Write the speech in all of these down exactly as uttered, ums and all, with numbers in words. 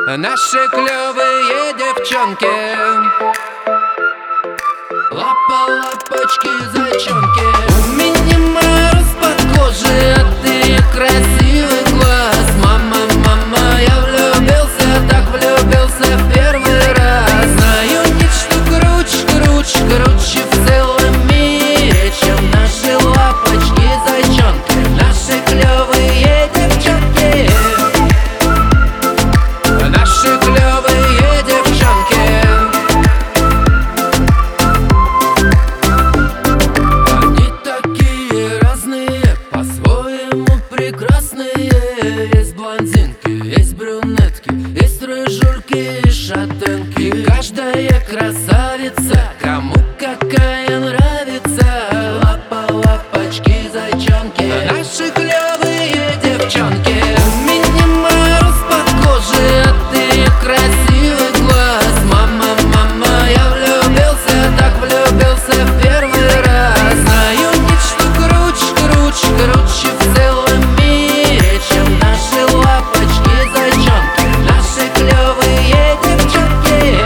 Наши клевые девчонки, лапа-лапочки, зайчонки. У меня мороз под кожей от ее красивых глаз. Мама, мама, я влюбился, так влюбился в первый раз. Знаю нечто круче, круче, круче в целом мире, чем наши лапочки, зайчонки. Наши клевые девчонки, наши клевые девчонки. Они такие разные, по-своему прекрасные. Есть блондинки, есть брюнетки, есть рыжульки и шатенки. Каждая красавица, кому какая нравится. Лапа, лапочки, зайчонки, наши клевые девчонки. У меня мороз под кожей от ее красивых глаз. Мама, мама, я влюбился, так влюбился в первый раз. Знаю нечто круче, круче, круче в целом мире, чем наши лапочки, зайчонки. Наши клевые девчонки.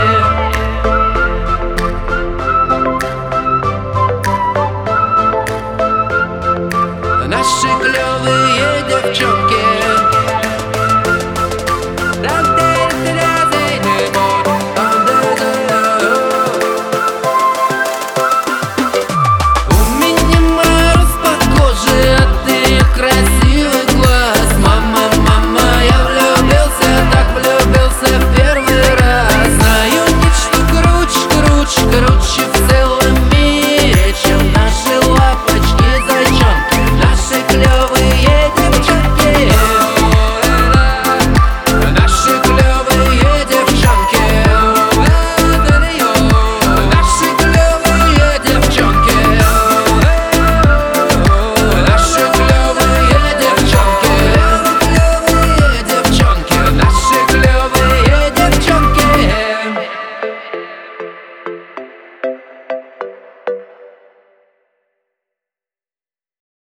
Наши клевые девчонки.